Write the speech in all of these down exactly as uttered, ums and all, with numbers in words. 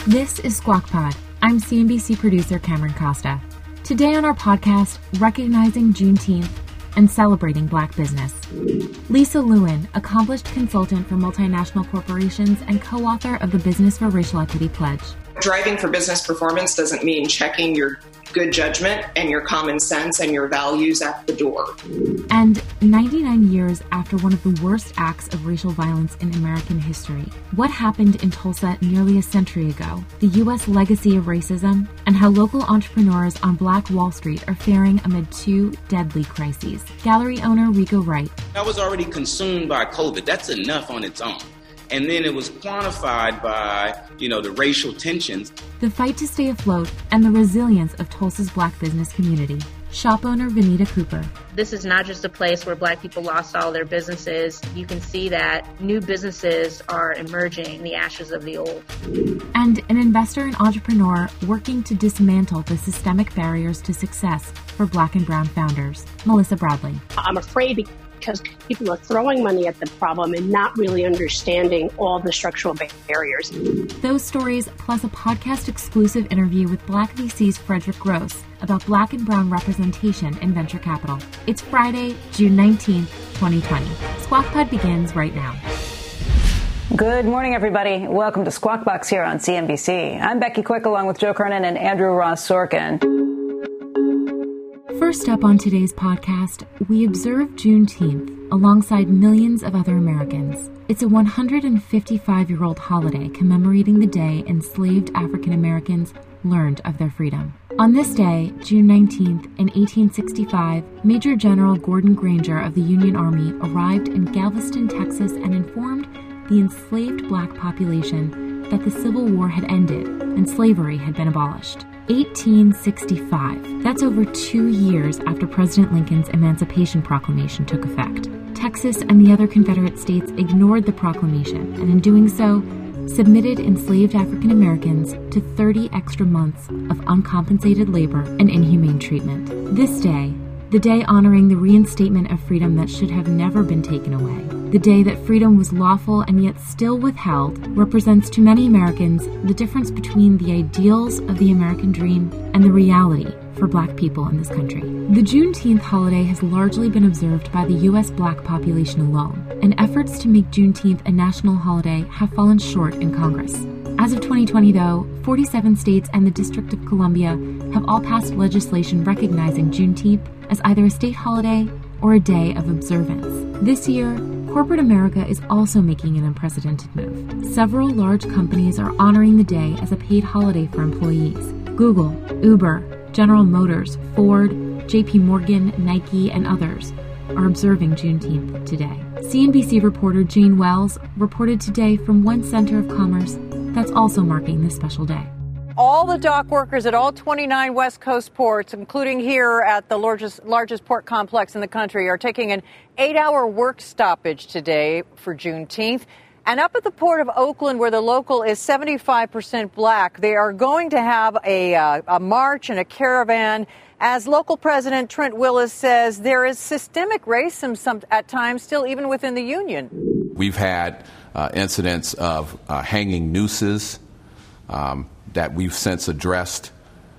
This is Squawk Pod. I'm C N B C producer Cameron Costa. Today on our podcast, recognizing Juneteenth and celebrating Black business. Lisa Lewin, accomplished consultant for multinational corporations and co-author of the Business for Racial Equity Pledge. Driving for business performance doesn't mean checking your good judgment and your common sense and your values at the door. And ninety-nine years after one of the worst acts of racial violence in American history, what happened in Tulsa nearly a century ago, the U S legacy of racism, and how local entrepreneurs on Black Wall Street are faring amid two deadly crises. Gallery owner Rico Wright. I was already consumed by COVID. That's enough on its own. And then it was quantified by, you know, the racial tensions. The fight to stay afloat and the resilience of Tulsa's Black business community. Shop owner Vanita Cooper. This is not just a place where Black people lost all their businesses. You can see that new businesses are emerging in the ashes of the old. And an investor and entrepreneur working to dismantle the systemic barriers to success for Black and brown founders. Melissa Bradley. I'm afraid because people are throwing money at the problem and not really understanding all the structural barriers. Those stories, plus a podcast-exclusive interview with Black V C's Frederick Gross about Black and brown representation in venture capital. It's Friday, June nineteenth, twenty twenty. Squawk Pod begins right now. Good morning, everybody. Welcome to Squawk Box here on C N B C. I'm Becky Quick, along with Joe Kernan and Andrew Ross Sorkin. First up on today's podcast, we observe Juneteenth alongside millions of other Americans. It's a one hundred fifty-five-year-old holiday commemorating the day enslaved African Americans learned of their freedom. On this day, June nineteenth, in eighteen sixty-five, Major General Gordon Granger of the Union Army arrived in Galveston, Texas, and informed the enslaved Black population that the Civil War had ended and slavery had been abolished. eighteen sixty-five. That's over two years after President Lincoln's Emancipation Proclamation took effect. Texas and the other Confederate states ignored the proclamation, and in doing so, submitted enslaved African Americans to thirty extra months of uncompensated labor and inhumane treatment. This day, the day honoring the reinstatement of freedom that should have never been taken away, the day that freedom was lawful and yet still withheld, represents to many Americans the difference between the ideals of the American dream and the reality for Black people in this country. The Juneteenth holiday has largely been observed by the U S Black population alone, and efforts to make Juneteenth a national holiday have fallen short in Congress. As of twenty twenty, though, forty-seven states and the District of Columbia have all passed legislation recognizing Juneteenth as either a state holiday or a day of observance. This year, corporate America is also making an unprecedented move. Several large companies are honoring the day as a paid holiday for employees. Google, Uber, General Motors, Ford, J P Morgan, Nike, and others are observing Juneteenth today. C N B C reporter Jane Wells reported today from one center of commerce that's also marking this special day. All the dock workers at all twenty-nine West Coast ports, including here at the largest largest port complex in the country, are taking an eight-hour work stoppage today for Juneteenth. And up at the Port of Oakland, where the local is seventy-five percent Black, they are going to have a, uh, a march and a caravan. As local President Trent Willis says, there is systemic racism some, at times still even within the union. We've had uh, incidents of uh, hanging nooses um, that we've since addressed.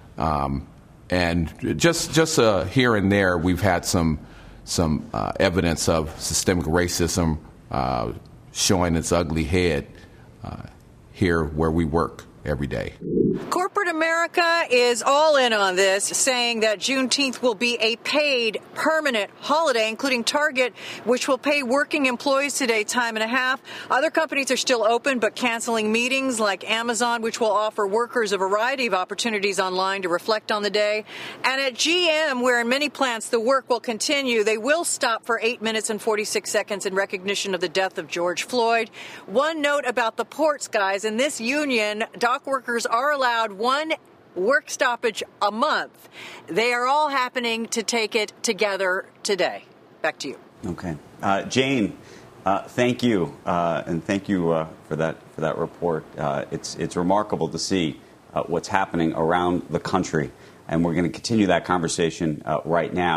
Um, and just just uh, here and there, we've had some, some uh, evidence of systemic racism uh, showing its ugly head uh, here where we work every day. Corporate America is all in on this, saying that Juneteenth will be a paid, permanent holiday, including Target, which will pay working employees today time and a half. Other companies are still open, but canceling meetings, like Amazon, which will offer workers a variety of opportunities online to reflect on the day. And at G M, where in many plants the work will continue, they will stop for eight minutes and forty-six seconds in recognition of the death of George Floyd. One note about the ports, guys, in this union, dock workers are allowed one work stoppage a month. They are all happening to take it together today. Back to you. Okay. Uh, Jane, uh, thank you. Uh, and thank you uh, for that for that report. Uh, it's, it's remarkable to see uh, what's happening around the country. And we're going to continue that conversation uh, right now.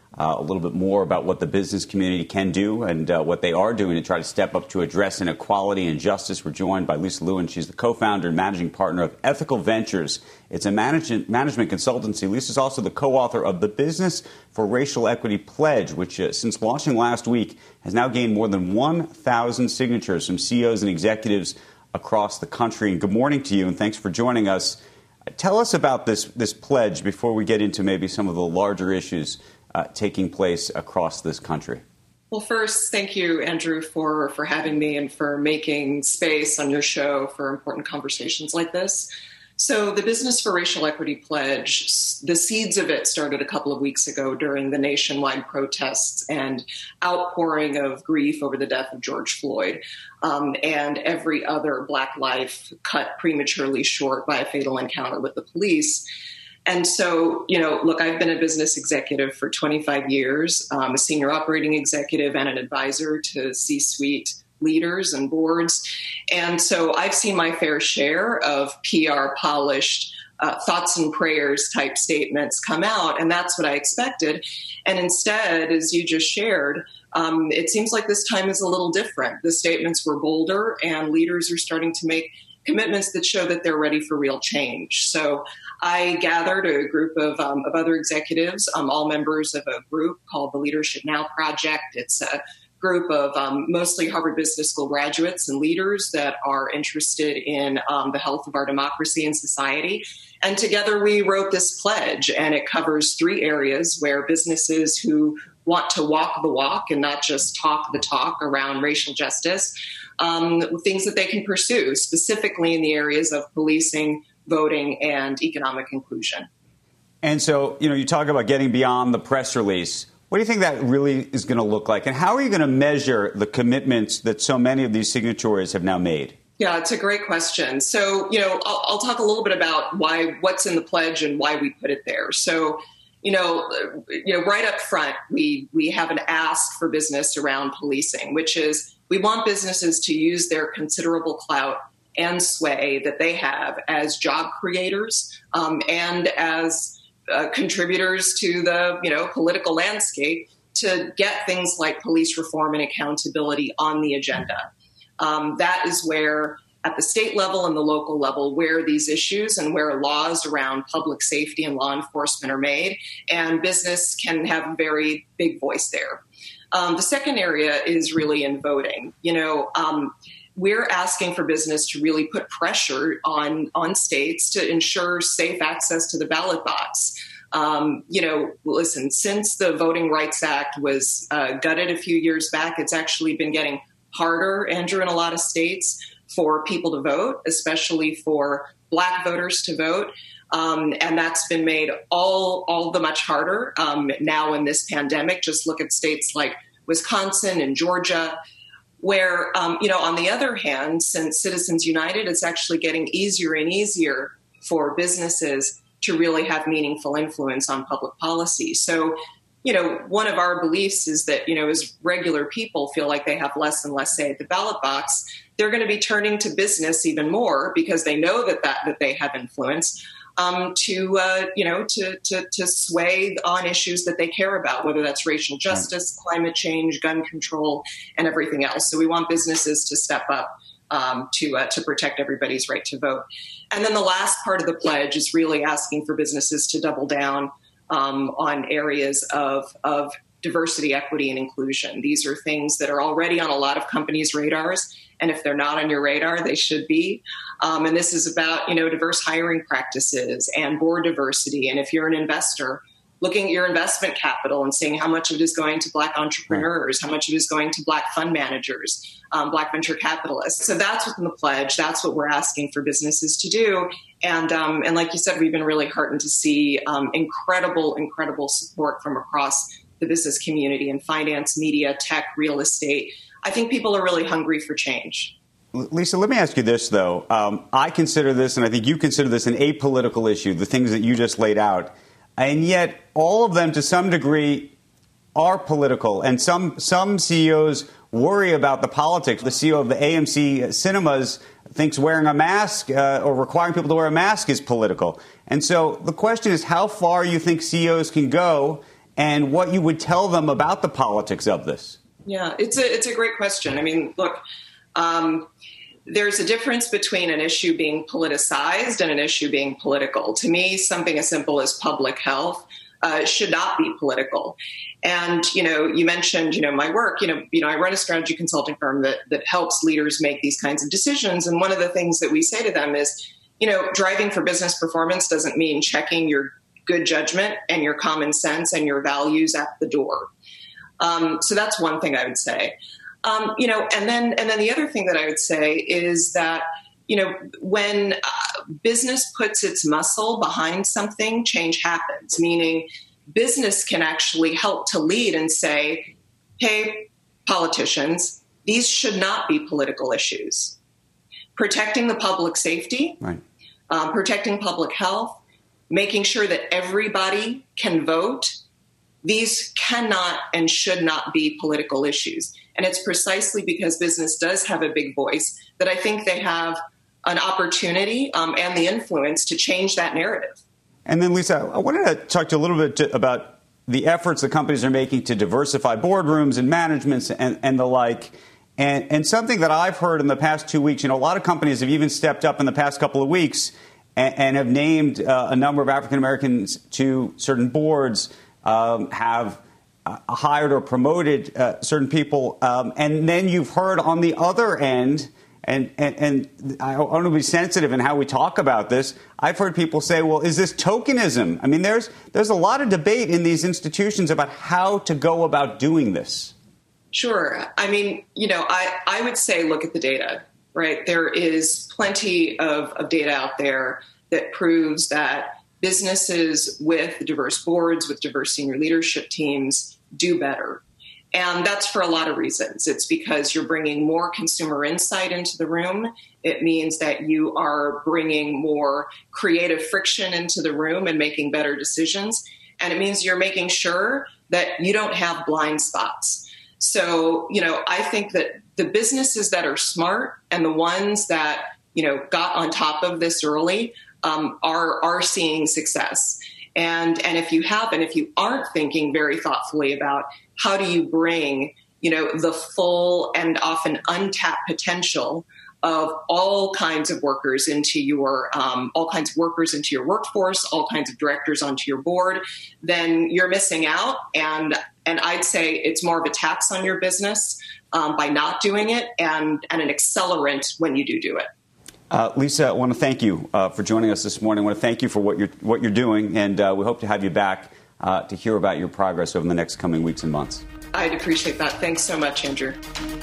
uh, a little bit more about what the business community can do and uh, what they are doing to try to step up to address inequality and justice. We're joined by Lisa Lewin. She's the co-founder and managing partner of Ethical Ventures. It's a management, management consultancy. Lisa's also the co-author of the Business for Racial Equity Pledge, which uh, since launching last week has now gained more than one thousand signatures from C E Os and executives across the country. And good morning to you, and thanks for joining us. Tell us about this this pledge before we get into maybe some of the larger issues uh, taking place across this country. Well, first, thank you, Andrew, for, for having me and for making space on your show for important conversations like this. So the Business for Racial Equity Pledge, the seeds of it started a couple of weeks ago during the nationwide protests and outpouring of grief over the death of George Floyd um, and every other Black life cut prematurely short by a fatal encounter with the police. And so, you know, look, I've been a business executive for twenty-five years, um, a senior operating executive and an advisor to C-suite leaders and boards. And so I've seen my fair share of P R polished uh, thoughts and prayers type statements come out. And that's what I expected. And instead, as you just shared, um, it seems like this time is a little different. The statements were bolder and leaders are starting to make commitments that show that they're ready for real change. So I gathered a group of, um, of other executives, um, all members of a group called the Leadership Now Project. It's a group of um, mostly Harvard Business School graduates and leaders that are interested in um, the health of our democracy and society. And together we wrote this pledge, and it covers three areas where businesses who want to walk the walk and not just talk the talk around racial justice, um, things that they can pursue, specifically in the areas of policing, voting, and economic inclusion. And so, you know, you talk about getting beyond the press release. What do you think that really is going to look like? And how are you going to measure the commitments that so many of these signatories have now made? Yeah, it's a great question. So, you know, I'll, I'll talk a little bit about why, what's in the pledge and why we put it there. So, you know, you know, right up front, we we have an ask for business around policing, which is we want businesses to use their considerable clout and sway that they have as job creators um, and as Uh, contributors to the, you know, political landscape to get things like police reform and accountability on the agenda. Um, that is where, at the state level and the local level, where these issues and where laws around public safety and law enforcement are made, and business can have a very big voice there. Um, the second area is really in voting. You know, um, we're asking for business to really put pressure on, on states to ensure safe access to the ballot box. Um, you know, listen, since the Voting Rights Act was uh, gutted a few years back, it's actually been getting harder, Andrew, in a lot of states for people to vote, especially for Black voters to vote. Um, and that's been made all, all the much harder um, now in this pandemic. Just look at states like Wisconsin and Georgia, where, um, you know, on the other hand, since Citizens United, it's actually getting easier and easier for businesses to really have meaningful influence on public policy. So, you know, one of our beliefs is that, you know, as regular people feel like they have less and less say at the ballot box, they're going to be turning to business even more because they know that that, that they have influence um, to, uh, you know, to, to, to sway on issues that they care about, whether that's racial justice, climate change, gun control, and everything else. So we want businesses to step up um, to, uh, to protect everybody's right to vote. And then the last part of the pledge is really asking for businesses to double down um, on areas of, of diversity, equity, and inclusion. These are things that are already on a lot of companies' radars. And if they're not on your radar, they should be. Um, and this is about, you know, diverse hiring practices and board diversity. And if you're an investor, looking at your investment capital and seeing how much of it is going to Black entrepreneurs, how much of it is going to Black fund managers, um, Black venture capitalists. So that's within the pledge. That's what we're asking for businesses to do. And um, and like you said, we've been really heartened to see um, incredible, incredible support from across the business community in finance, media, tech, real estate. I think people are really hungry for change. Lisa, let me ask you this, though. Um, I consider this, and I think you consider this, an apolitical issue, the things that you just laid out. And yet all of them, to some degree, are political. And some some C E Os worry about the politics. The C E O of the A M C Cinemas thinks wearing a mask uh, or requiring people to wear a mask is political. And so the question is how far you think C E Os can go and what you would tell them about the politics of this? Yeah, it's a it's a great question. I mean, look, um, there's a difference between an issue being politicized and an issue being political. To me, something as simple as public health uh, should not be political. And, you know, you mentioned, you know, my work, you know, you know, I run a strategy consulting firm that that helps leaders make these kinds of decisions. And one of the things that we say to them is, you know, driving for business performance doesn't mean checking your good judgment and your common sense and your values at the door. Um, so that's one thing I would say. Um, you know, and then and then the other thing that I would say is that, you know, when uh, business puts its muscle behind something, change happens, meaning business can actually help to lead and say, hey, politicians, these should not be political issues. Protecting the public safety, right. um, protecting public health, making sure that everybody can vote, these cannot and should not be political issues. And it's precisely because business does have a big voice that I think they have an opportunity um, and the influence to change that narrative. And then, Lisa, I wanted to talk to you a little bit to, about the efforts that companies are making to diversify boardrooms and managements and, and the like. And, and something that I've heard in the past two weeks, you know, a lot of companies have even stepped up in the past couple of weeks and, and have named uh, a number of African Americans to certain boards, um, have uh, hired or promoted uh, certain people. Um, and then you've heard on the other end, And, and and I want to be sensitive in how we talk about this. I've heard people say, well, is this tokenism? I mean, there's there's a lot of debate in these institutions about how to go about doing this. Sure. I mean, you know, I, I would say look at the data, right? There is plenty of, of data out there that proves that businesses with diverse boards, with diverse senior leadership teams do better. And that's for a lot of reasons. It's because you're bringing more consumer insight into the room. It means that you are bringing more creative friction into the room and making better decisions. And it means you're making sure that you don't have blind spots. So, you know, I think that the businesses that are smart and the ones that, you know, got on top of this early um, are are seeing success. And and if you haven't, if you aren't thinking very thoughtfully about how do you bring, you know, the full and often untapped potential of all kinds of workers into your um, all kinds of workers into your workforce, all kinds of directors onto your board, then you're missing out. And and I'd say it's more of a tax on your business um, by not doing it, and and an accelerant when you do do it. Uh, Lisa, I want to thank you uh, for joining us this morning. I want to thank you for what you're what you're doing, and uh, we hope to have you back uh, to hear about your progress over the next coming weeks and months. I'd appreciate that. Thanks so much, Andrew.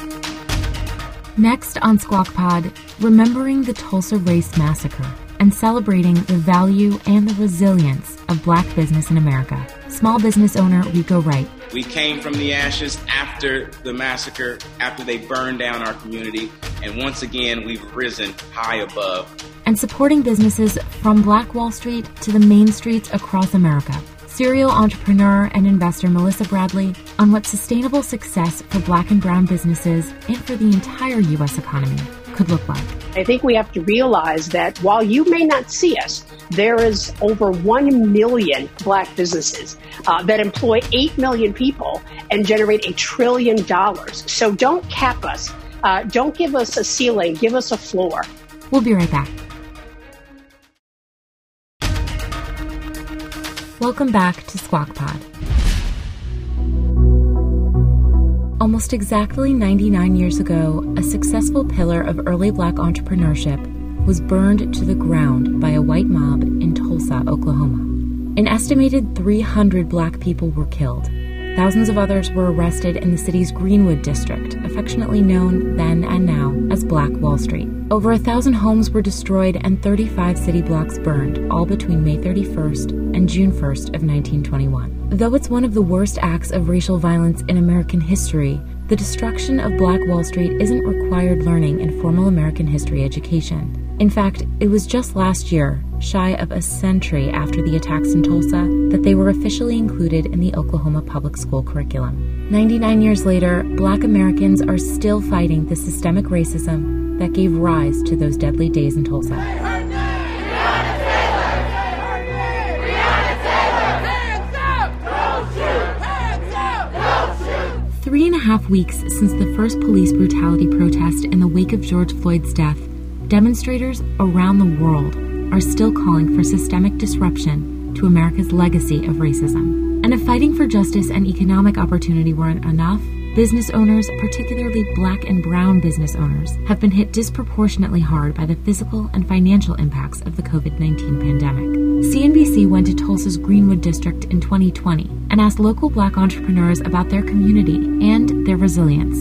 Next on Squawk Pod, remembering the Tulsa Race Massacre and celebrating the value and the resilience of black business in America. Small business owner Rico Wright. We came from the ashes after the massacre, after they burned down our community, and once again, we've risen high above. And supporting businesses from Black Wall Street to the main streets across America. Serial entrepreneur and investor Melissa Bradley on what sustainable success for black and brown businesses and for the entire U S economy could look like. I think we have to realize that while you may not see us, there is over one million black businesses uh, that employ eight million people and generate a trillion dollars. So don't cap us. Uh, don't give us a ceiling. Give us a floor. We'll be right back. Welcome back to Squawk Pod. Almost exactly ninety-nine years ago, a successful pillar of early black entrepreneurship was burned to the ground by a white mob in Tulsa, Oklahoma. An estimated three hundred black people were killed. Thousands of others were arrested in the city's Greenwood district, affectionately known then and now as Black Wall Street. Over a thousand homes were destroyed and thirty-five city blocks burned, all between May thirty-first and June first of nineteen twenty-one. Though it's one of the worst acts of racial violence in American history, the destruction of Black Wall Street isn't required learning in formal American history education. In fact, it was just last year, shy of a century after the attacks in Tulsa, that they were officially included in the Oklahoma public school curriculum. ninety-nine years later, black Americans are still fighting the systemic racism that gave rise to those deadly days in Tulsa. Breonna Taylor! Breonna Taylor! Hands up! Don't shoot! Three and a half weeks since the first police brutality protest in the wake of George Floyd's death, demonstrators around the world are still calling for systemic disruption to America's legacy of racism. And if fighting for justice and economic opportunity weren't enough, business owners, particularly Black and brown business owners, have been hit disproportionately hard by the physical and financial impacts of the covid nineteen pandemic. C N B C went to Tulsa's Greenwood district in twenty twenty and asked local Black entrepreneurs about their community and their resilience.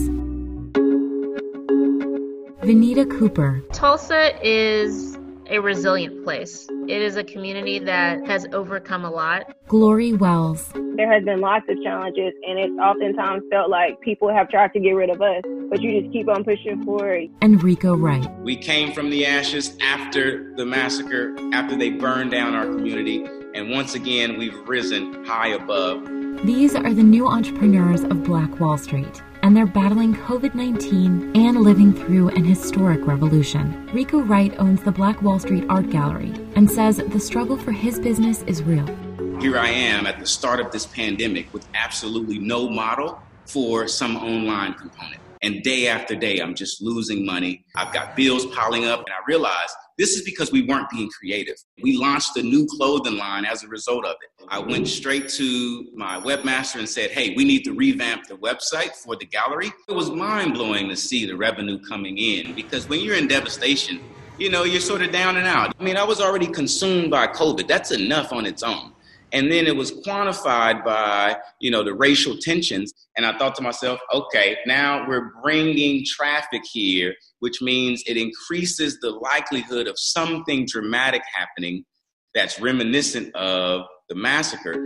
Vanita Cooper. Tulsa is a resilient place. It is a community that has overcome a lot. Glory Wells. There has been lots of challenges, and it's oftentimes felt like people have tried to get rid of us, but you just keep on pushing forward. And Rico Wright. We came from the ashes after the massacre, after they burned down our community, and once again, we've risen high above. These are the new entrepreneurs of Black Wall Street, and they're battling covid nineteen and living through an historic revolution. Rico Wright owns the Black Wall Street Art Gallery and says the struggle for his business is real. Here I am at the start of this pandemic with absolutely no model for some online component. And day after day, I'm just losing money. I've got bills piling up, and I realized this is because we weren't being creative. We launched a new clothing line as a result of it. I went straight to my webmaster and said, hey, we need to revamp the website for the gallery. It was mind-blowing to see the revenue coming in, because when you're in devastation, you know, you're sort of down and out. I mean, I was already consumed by COVID. That's enough on its own. And then it was quantified by, you know, the racial tensions. And I thought to myself, okay, now we're bringing traffic here, which means it increases the likelihood of something dramatic happening that's reminiscent of the massacre.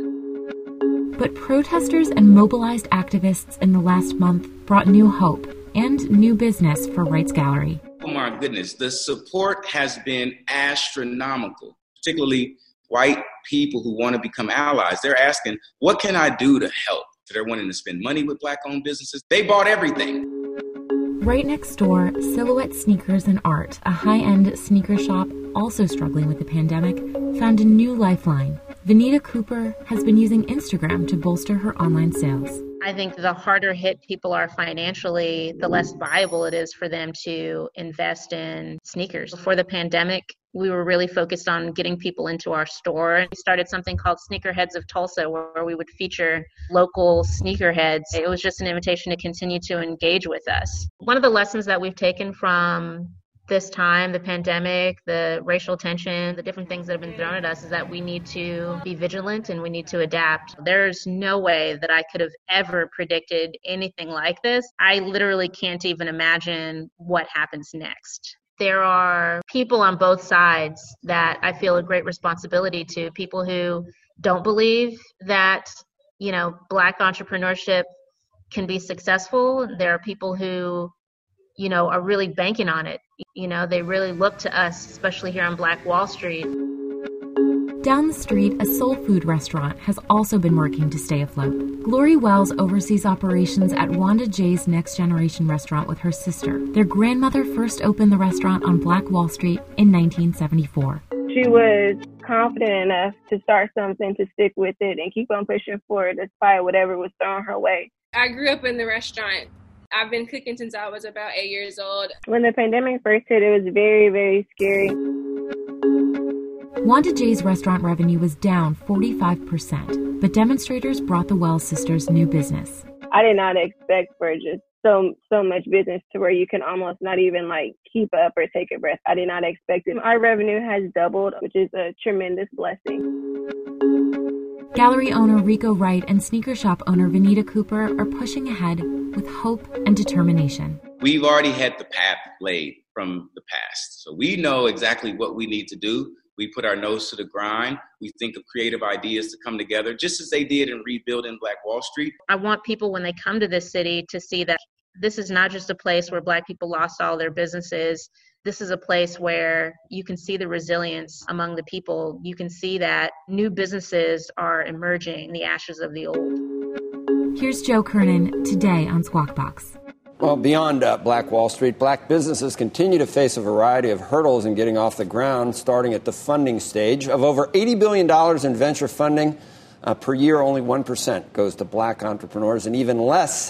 But protesters and mobilized activists in the last month brought new hope and new business for Wright's Gallery. Oh my goodness, the support has been astronomical, particularly white people who want to become allies. They're asking, what can I do to help? So they're wanting to spend money with Black-owned businesses. They bought everything. Right next door, Silhouette Sneakers and Art, a high-end sneaker shop also struggling with the pandemic, found a new lifeline. Vanita Cooper has been using Instagram to bolster her online sales. I think the harder hit people are financially, the less viable it is for them to invest in sneakers. Before the pandemic, we were really focused on getting people into our store. We started something called Sneakerheads of Tulsa, where we would feature local sneakerheads. It was just an invitation to continue to engage with us. One of the lessons that we've taken from this time, the pandemic, the racial tension, the different things that have been thrown at us, is that we need to be vigilant and we need to adapt. There's no way that I could have ever predicted anything like this. I literally can't even imagine what happens next. There are people on both sides that I feel a great responsibility to, people who don't believe that, you know, Black entrepreneurship can be successful. There are people who, you know, are really banking on it. You know, they really look to us, especially here on Black Wall Street. Down the street, a soul food restaurant has also been working to stay afloat. Glory Wells oversees operations at Wanda J's Next Generation restaurant with her sister. Their grandmother first opened the restaurant on Black Wall Street in nineteen seventy-four. She was confident enough to start something, to stick with it, and keep on pushing forward despite whatever was thrown her way. I grew up in the restaurant. I've been cooking since I was about eight years old. When the pandemic first hit, it was very, very scary. Wanda J's restaurant revenue was down forty-five percent, but demonstrators brought the Wells sisters new business. I did not expect for just so so much business to where you can almost not even like keep up or take a breath. I did not expect it. Our revenue has doubled, which is a tremendous blessing. Gallery owner Rico Wright and sneaker shop owner Vanita Cooper are pushing ahead with hope and determination. We've already had the path laid from the past, so we know exactly what we need to do. We put our nose to the grind. We think of creative ideas to come together, just as they did in rebuilding Black Wall Street. I want people, when they come to this city, to see that this is not just a place where Black people lost all their businesses. This is a place where you can see the resilience among the people. You can see that new businesses are emerging in the ashes of the old. Here's Joe Kernan today on Squawk Box. Well, beyond uh, Black Wall Street, Black businesses continue to face a variety of hurdles in getting off the ground, starting at the funding stage. Of over eighty billion dollars in venture funding uh, per year, only one percent goes to Black entrepreneurs, and even less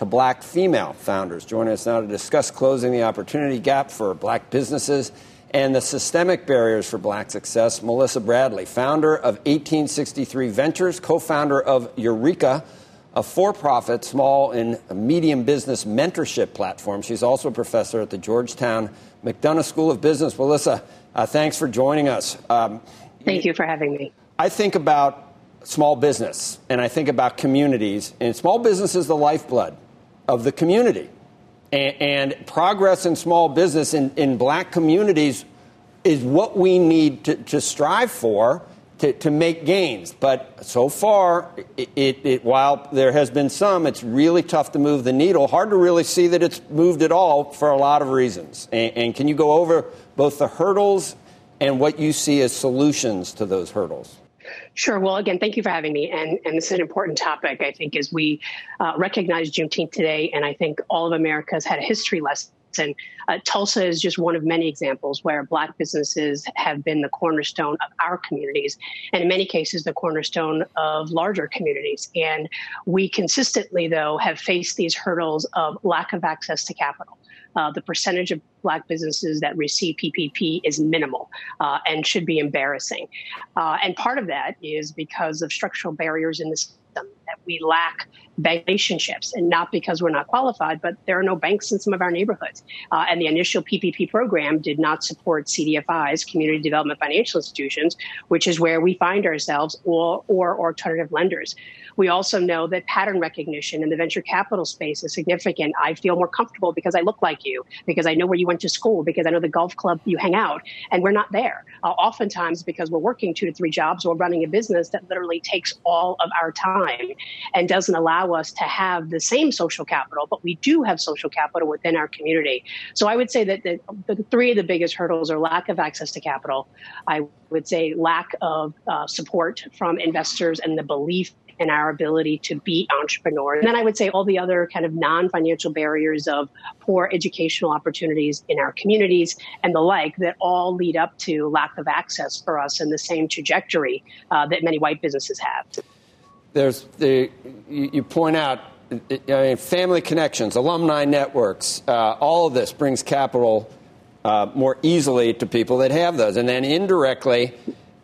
to black female founders. Joining us now to discuss closing the opportunity gap for black businesses and the systemic barriers for black success, Melissa Bradley, founder of eighteen sixty-three Ventures, co-founder of Eureka, a for-profit small and medium business mentorship platform. She's also a professor at the Georgetown McDonough School of Business. Melissa, uh, thanks for joining us. Um, Thank you for having me. I think about small business, and I think about communities, and small business is the lifeblood of the community. And, and progress in small business in, in black communities is what we need to, to strive for to, to make gains. But so far, it, it, it, while there has been some, it's really tough to move the needle. Hard to really see that it's moved at all for a lot of reasons. And, and can you go over both the hurdles and what you see as solutions to those hurdles? Sure. Well, again, thank you for having me. And, and this is an important topic, I think, as we uh, recognize Juneteenth today. And I think all of America has had a history lesson. Uh, Tulsa is just one of many examples where black businesses have been the cornerstone of our communities, and in many cases, the cornerstone of larger communities. And we consistently, though, have faced these hurdles of lack of access to capital. Uh, the percentage of black businesses that receive P P P is minimal uh, and should be embarrassing. Uh, and part of that is because of structural barriers in the system, that we lack bank relationships, and not because we're not qualified, but there are no banks in some of our neighborhoods. Uh, and the initial P P P program did not support C D F Is, community development financial institutions, which is where we find ourselves, or, or alternative lenders. We also know that pattern recognition in the venture capital space is significant. I feel more comfortable because I look like you, because I know where you went to school, because I know the golf club you hang out, and we're not there. Uh, oftentimes because we're working two to three jobs or running a business that literally takes all of our time and doesn't allow us to have the same social capital, but we do have social capital within our community. So I would say that the, the three of the biggest hurdles are lack of access to capital. I would say lack of uh, support from investors and the belief in our ability to be entrepreneurs. And then I would say all the other kind of non-financial barriers of poor educational opportunities in our communities and the like that all lead up to lack of access for us in the same trajectory uh, that many white businesses have. There's the, you, you point out, I mean, family connections, alumni networks, uh, all of this brings capital uh, more easily to people that have those. And then indirectly,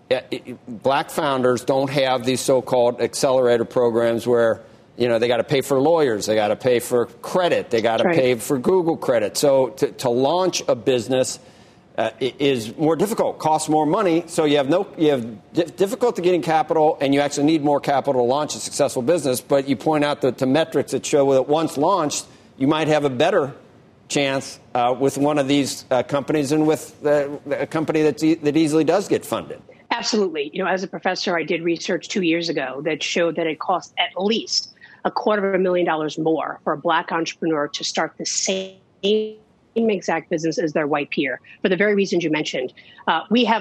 black founders don't have these so-called accelerator programs where, you know, they got to pay for lawyers, they got to pay for credit, they got to pay for Google credit. So to, to launch a business uh, is more difficult, costs more money. So you have no, you have d- difficulty getting capital, and you actually need more capital to launch a successful business. But you point out the, the metrics that show that once launched, you might have a better chance uh, with one of these uh, companies and with uh, a company that's e- that easily does get funded. Absolutely. You know, as a professor, I did research two years ago that showed that it costs at least a quarter of a million dollars more for a black entrepreneur to start the same exact business as their white peer, for the very reasons you mentioned. Uh, we have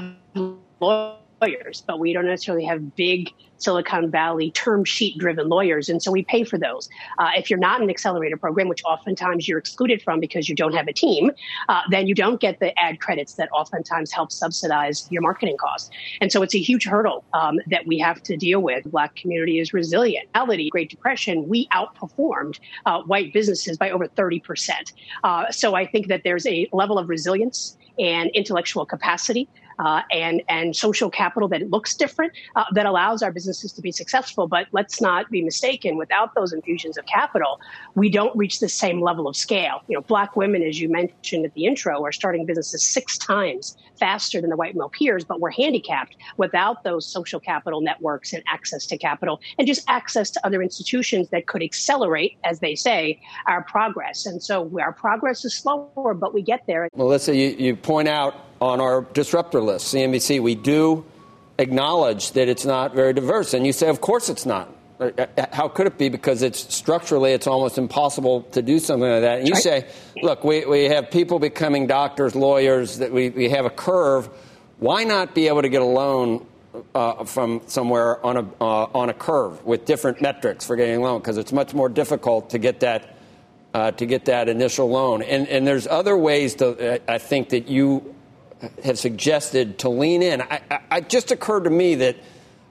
lawyers, but we don't necessarily have big Silicon Valley term sheet driven lawyers. And so we pay for those. Uh, if you're not in an accelerator program, which oftentimes you're excluded from because you don't have a team, uh, then you don't get the ad credits that oftentimes help subsidize your marketing costs. And so it's a huge hurdle um, that we have to deal with. The black community is resilient. In reality, Great Depression, we outperformed uh, white businesses by over thirty percent. Uh, so I think that there's a level of resilience and intellectual capacity Uh, and, and social capital that looks different, uh, that allows our businesses to be successful. But let's not be mistaken, without those infusions of capital, we don't reach the same level of scale. You know, black women, as you mentioned at the intro, are starting businesses six times faster than the white male peers, but we're handicapped without those social capital networks and access to capital and just access to other institutions that could accelerate, as they say, our progress. And so our progress is slower, but we get there. Melissa, you, you point out on our disruptor list, C N B C, we do acknowledge that it's not very diverse. And you say, of course it's not. How could it be? Because it's structurally, it's almost impossible to do something like that. And you right. say, look, we, we have people becoming doctors, lawyers, that we, we have a curve. Why not be able to get a loan uh, from somewhere on a uh, on a curve with different metrics for getting a loan? Because it's much more difficult to get that uh, to get that initial loan. And and there's other ways to uh, I think that you have suggested to lean in. I, I, it just occurred to me that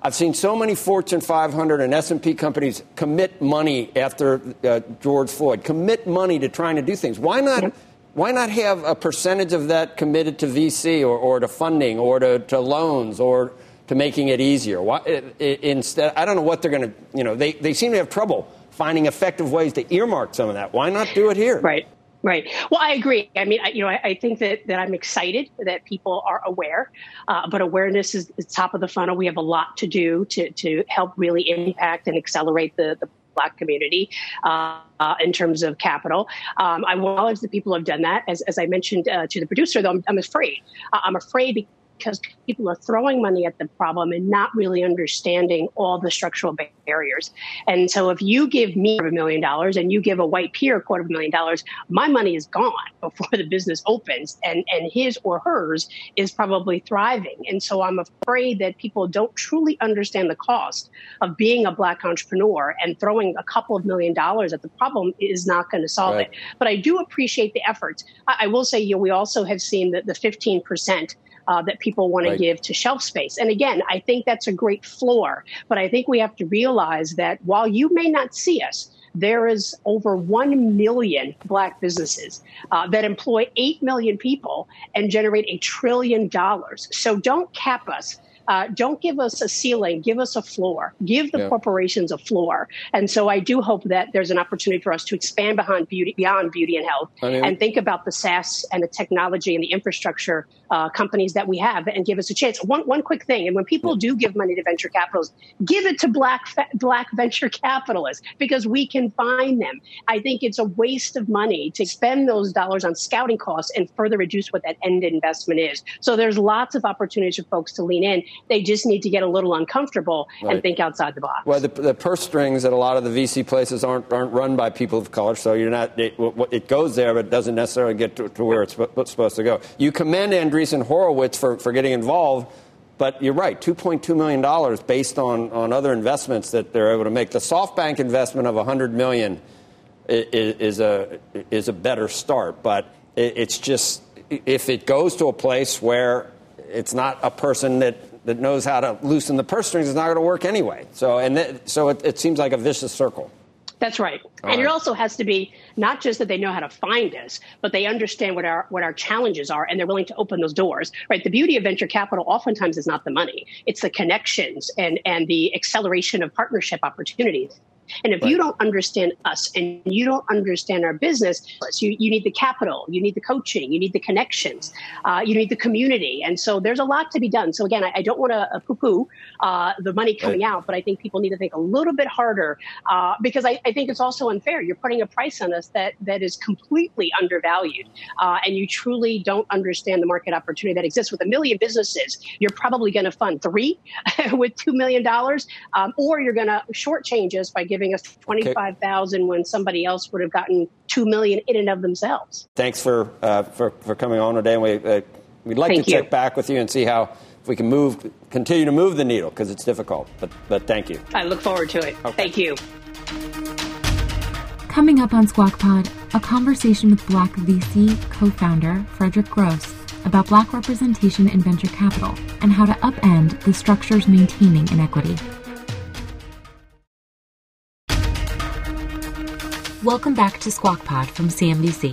I've seen so many Fortune five hundred and S and P companies commit money after uh, George Floyd, commit money to trying to do things. Why not? Yep. Why not have a percentage of that committed to V C or, or to funding or to, to loans or to making it easier? Why, it, it, instead, I don't know what they're going to, you know, they, they seem to have trouble finding effective ways to earmark some of that. Why not do it here? Right. Right. Well, I agree. I mean, I, you know, I, I think that, that I'm excited that people are aware, uh, but awareness is the top of the funnel. We have a lot to do to, to help really impact and accelerate the, the Black community uh, uh, in terms of capital. Um, I acknowledge that people have done that. As, as I mentioned uh, to the producer, though, I'm, I'm afraid. Uh, I'm afraid because because people are throwing money at the problem and not really understanding all the structural barriers. And so if you give me a million dollars and you give a white peer a quarter of a million dollars, my money is gone before the business opens, and, and his or hers is probably thriving. And so I'm afraid that people don't truly understand the cost of being a Black entrepreneur, and throwing a couple of million dollars at the problem is not going to solve right. it. But I do appreciate the efforts. I, I will say, you know, we also have seen that the fifteen percent Uh, that people want right. to give to shelf space. And again, I think that's a great floor, but I think we have to realize that while you may not see us, there is over one million Black businesses uh, that employ eight million people and generate a trillion dollars. So don't cap us. Uh, don't give us a ceiling, give us a floor, give the yeah. corporations a floor. And so I do hope that there's an opportunity for us to expand beyond beauty, beyond beauty and health, I mean, and think about the SaaS and the technology and the infrastructure uh, companies that we have, and give us a chance. One one quick thing, and when people yeah. do give money to venture capitalists, give it to Black Black venture capitalists, because we can find them. I think it's a waste of money to spend those dollars on scouting costs and further reduce what that end investment is. So there's lots of opportunities for folks to lean in. They just need to get a little uncomfortable right. and think outside the box. Well, the, the purse strings at a lot of the V C places aren't aren't run by people of color, so you're not. It, it goes there, but it doesn't necessarily get to, to where it's supposed to go. You commend Andreessen Horowitz for, for getting involved, but you're right. two point two million dollars based on, on other investments that they're able to make. The SoftBank investment of one hundred million dollars is, is a is a better start, but it, it's just if it goes to a place where it's not a person that. that knows how to loosen the purse strings, is not going to work anyway. So, and th- so it, it seems like a vicious circle. That's right. All and right. It also has to be not just that they know how to find us, but they understand what our what our challenges are, and they're willing to open those doors. Right. The beauty of venture capital oftentimes is not the money; it's the connections and and the acceleration of partnership opportunities. And if right. you don't understand us and you don't understand our business, you, you need the capital, you need the coaching, you need the connections, uh, you need the community. And so there's a lot to be done. So again, I, I don't want to uh, poo-poo uh, the money coming right. out, but I think people need to think a little bit harder uh, because I, I think it's also unfair. You're putting a price on us that, that is completely undervalued, uh, and you truly don't understand the market opportunity that exists. With a million businesses, you're probably going to fund three with two million dollars, um, or you're going to shortchange us by giving giving us twenty-five thousand okay. when somebody else would have gotten two million in and of themselves. Thanks for uh, for, for coming on today. And we, uh, we'd like Thank to you. check back with you and see how if we can move, continue to move the needle, because it's difficult. But but thank you. I look forward to it. Okay. Thank you. Coming up on Squawk Pod, a conversation with Black V C co-founder Frederick Gross about Black representation in venture capital and how to upend the structures maintaining inequity. Welcome back to Squawk Pod from C N B C.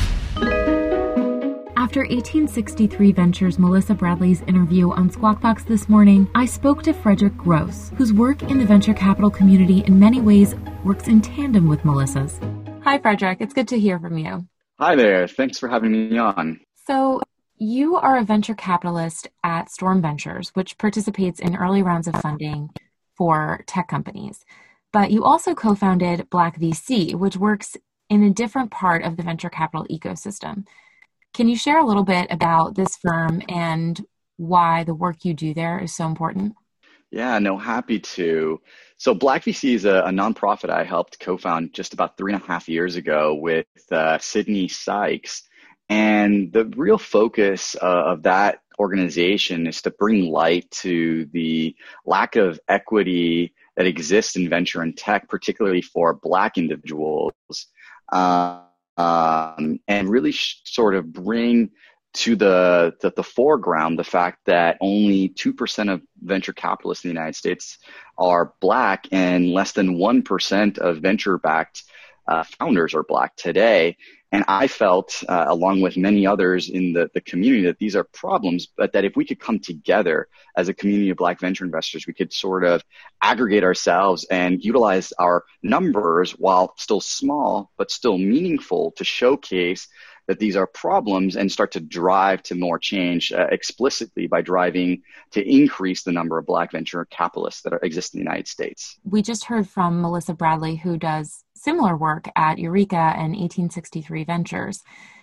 After eighteen sixty-three Ventures' Melissa Bradley's interview on Squawk Box this morning, I spoke to Frederick Gross, whose work in the venture capital community in many ways works in tandem with Melissa's. Hi, Frederick. It's good to hear from you. Hi there. Thanks for having me on. So, you are a venture capitalist at Storm Ventures, which participates in early rounds of funding for tech companies. But you also co-founded Black V C, which works in a different part of the venture capital ecosystem. Can you share a little bit about this firm and why the work you do there is so important? Yeah, no, happy to. So Black V C is a, a nonprofit I helped co-found just about three and a half years ago with uh, Sydney Sykes. And the real focus uh, of that organization is to bring light to the lack of equity that exists in venture and tech, particularly for Black individuals, uh, um, and really sh- sort of bring to the, the the foreground the fact that only two percent of venture capitalists in the United States are Black, and less than one percent of venture-backed uh, founders are Black today. And I felt, uh, along with many others in the, the community, that these are problems, but that if we could come together as a community of Black venture investors, we could sort of aggregate ourselves and utilize our numbers, while still small, but still meaningful, to showcase that these are problems and start to drive to more change uh, explicitly by driving to increase the number of Black venture capitalists that are, exist in the United States. We just heard from Melissa Bradley, who does similar work at Eureka and eighteen sixty-three Ventures.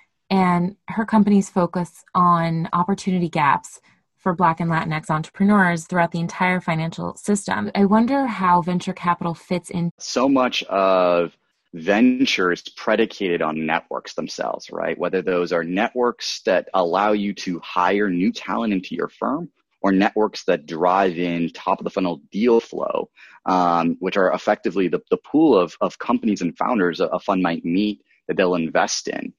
And her companies focus on opportunity gaps for Black and Latinx entrepreneurs throughout the entire financial system. I wonder how venture capital fits in. So much of venture is predicated on networks themselves, right? Whether those are networks that allow you to hire new talent into your firm, or networks that drive in top of the funnel deal flow, um, which are effectively the, the pool of, of companies and founders a, a fund might meet that they'll invest in.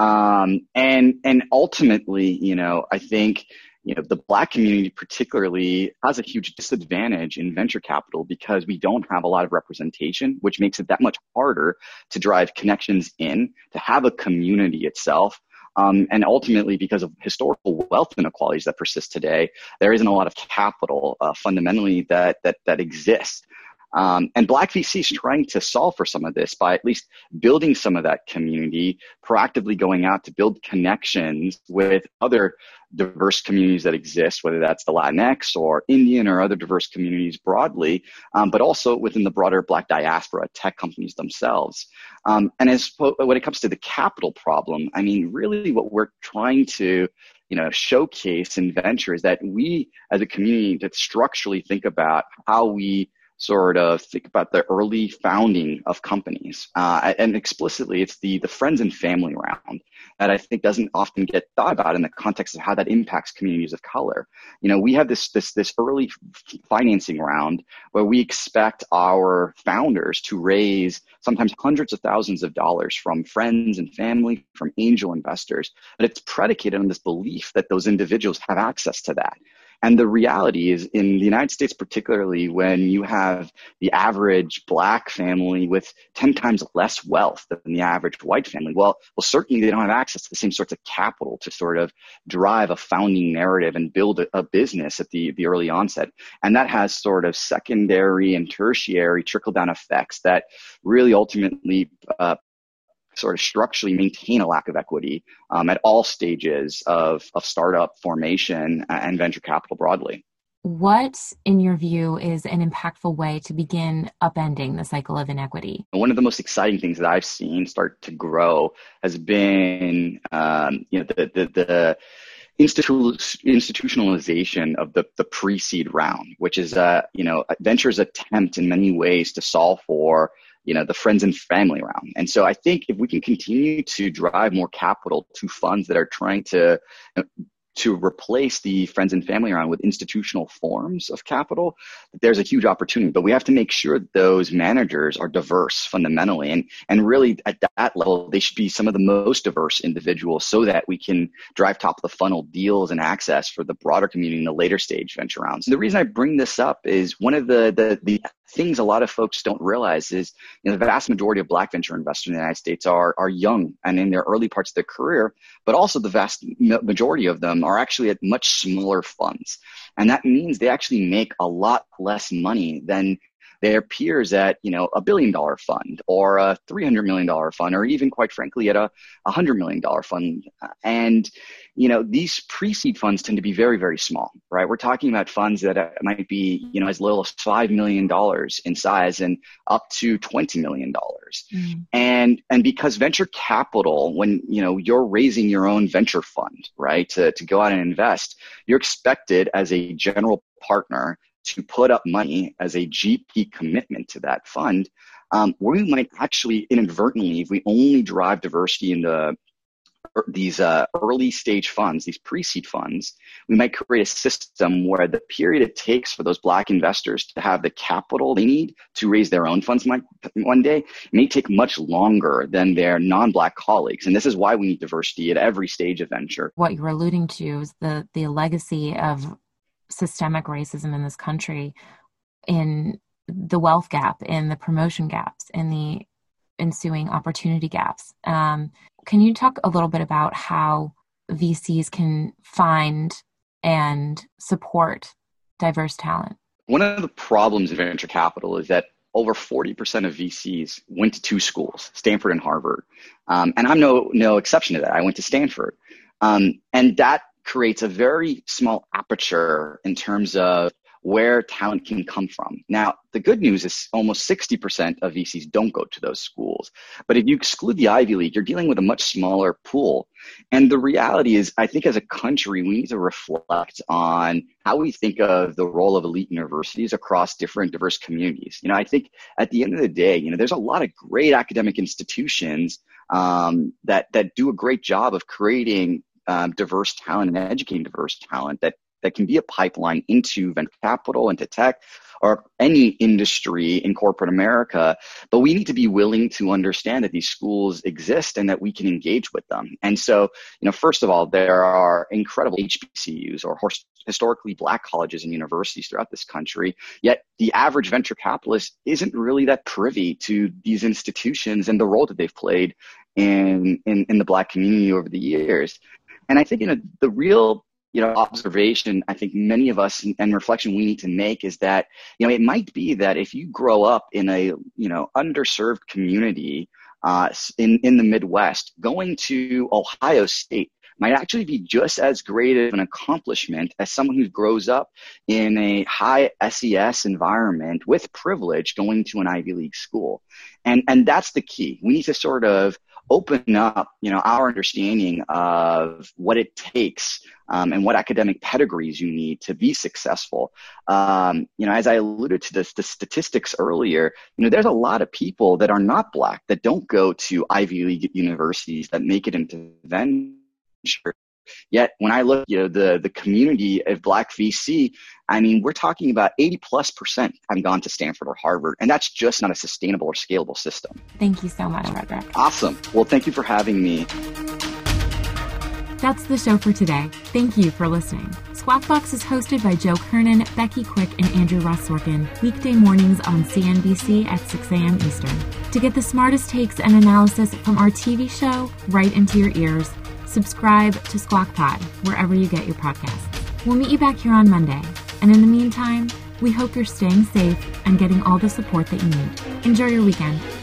Um, and, and ultimately, you know, I think, you know, the Black community particularly has a huge disadvantage in venture capital because we don't have a lot of representation, which makes it that much harder to drive connections in, to have a community itself. Um, and ultimately, because of historical wealth inequalities that persist today, there isn't a lot of capital uh, fundamentally that that that exists. Um, and Black V C is trying to solve for some of this by at least building some of that community, proactively going out to build connections with other diverse communities that exist, whether that's the Latinx or Indian or other diverse communities broadly, um, but also within the broader Black diaspora, tech companies themselves. Um, and as when it comes to the capital problem, I mean, really what we're trying to you know, showcase in venture is that we as a community that structurally think about how we sort of think about the early founding of companies. Uh, and explicitly, it's the, the friends and family round that I think doesn't often get thought about in the context of how that impacts communities of color. You know, we have this, this, this early financing round where we expect our founders to raise sometimes hundreds of thousands of dollars from friends and family, from angel investors, but it's predicated on this belief that those individuals have access to that. And the reality is, in the United States, particularly when you have the average Black family with ten times less wealth than the average white family, well, well, certainly they don't have access to the same sorts of capital to sort of drive a founding narrative and build a, a business at the, the early onset. And that has sort of secondary and tertiary trickle-down effects that really ultimately uh, sort of structurally maintain a lack of equity um, at all stages of, of startup formation and venture capital broadly. What, in your view, is an impactful way to begin upending the cycle of inequity? One of the most exciting things that I've seen start to grow has been, um, you know, the the, the institu- institutionalization of the, the pre-seed round, which is, uh, you know, venture's attempt in many ways to solve for you know, the friends and family round. And so I think if we can continue to drive more capital to funds that are trying to, you know, to replace the friends and family round with institutional forms of capital, there's a huge opportunity. But we have to make sure that those managers are diverse fundamentally. And, and really at that level, they should be some of the most diverse individuals so that we can drive top of the funnel deals and access for the broader community in the later stage venture rounds. And the reason I bring this up is one of the, the, the things a lot of folks don't realize is, you know, the vast majority of Black venture investors in the United States are, are young and in their early parts of their career, but also the vast majority of them are actually at much smaller funds. And that means they actually make a lot less money than their peers at, you know, a billion dollar fund or a three hundred million dollars fund, or even quite frankly at a one hundred million dollars fund. And, you know, these pre-seed funds tend to be very, very small, right? We're talking about funds that might be, you know, as little as five million dollars in size and up to twenty million dollars. Mm. And, and because venture capital, when, you know, you're raising your own venture fund, right, to, to go out and invest, you're expected as a general partner to put up money as a G P commitment to that fund, um, we might actually inadvertently, if we only drive diversity in the these uh, early stage funds, these pre-seed funds, we might create a system where the period it takes for those Black investors to have the capital they need to raise their own funds one day may take much longer than their non-Black colleagues. And this is why we need diversity at every stage of venture. What you're alluding to is the, the legacy of systemic racism in this country, in the wealth gap, in the promotion gaps, in the ensuing opportunity gaps. Um, can you talk a little bit about how V Cs can find and support diverse talent? One of the problems in venture capital is that over forty percent of V Cs went to two schools, Stanford and Harvard. Um, and I'm no, no exception to that. I went to Stanford. Um, and that creates a very small aperture in terms of where talent can come from. Now, the good news is almost sixty percent of V Cs don't go to those schools. But if you exclude the Ivy League, you're dealing with a much smaller pool. And the reality is, I think as a country, we need to reflect on how we think of the role of elite universities across different diverse communities. You know, I think at the end of the day, you know, there's a lot of great academic institutions um, that, that do a great job of creating um, diverse talent and educating diverse talent that that can be a pipeline into venture capital, into tech, or any industry in corporate America. But we need to be willing to understand that these schools exist and that we can engage with them. And so, you know, first of all, there are incredible H B C Us or historically Black colleges and universities throughout this country. Yet the average venture capitalist isn't really that privy to these institutions and the role that they've played in, in, in the Black community over the years. And I think, you know, the real you know, observation, I think many of us and reflection we need to make is that, you know, it might be that if you grow up in a, you know, underserved community uh, in, in the Midwest, going to Ohio State might actually be just as great of an accomplishment as someone who grows up in a high S E S environment with privilege going to an Ivy League school. And, and that's the key. We need to sort of open up, you know, our understanding of what it takes um, and what academic pedigrees you need to be successful. Um, you know, as I alluded to this, the statistics earlier, you know, there's a lot of people that are not Black that don't go to Ivy League universities that make it into venture. Yet when I look, you know, the, the community of Black V C, I mean, we're talking about eighty plus percent have gone to Stanford or Harvard, and that's just not a sustainable or scalable system. Thank you so much, Frederick. Awesome. Well, thank you for having me. That's the show for today. Thank you for listening. Squawk Box is hosted by Joe Kernan, Becky Quick, and Andrew Ross Sorkin, weekday mornings on C N B C at six a.m. Eastern. To get the smartest takes and analysis from our T V show right into your ears, subscribe to Squawk Pod wherever you get your podcasts. We'll meet you back here on Monday. And in the meantime, we hope you're staying safe and getting all the support that you need. Enjoy your weekend.